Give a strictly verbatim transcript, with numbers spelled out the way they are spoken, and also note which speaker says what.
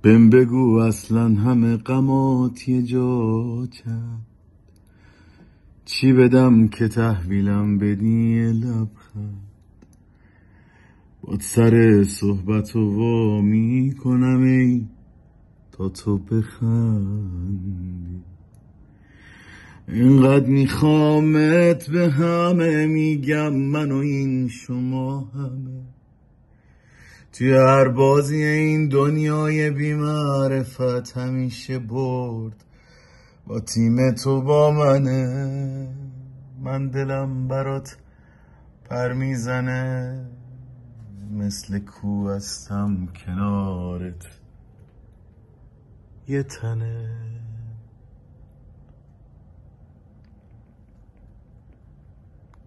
Speaker 1: بهم بگو اصلا همه غمات یه جا کرد، چی بدم که تحویلم بدی یه لبخند. باد سر صحبتو وا میکنم ای تا تو بخندی. اینقدر میخوامت به همه میگم من و این شما همه، توی هر بازی این دنیای بی معرفت همیشه برد با تیم تو با منه. من دلم برات پر میزنه، مثل کو هستم کنارت یه تنه.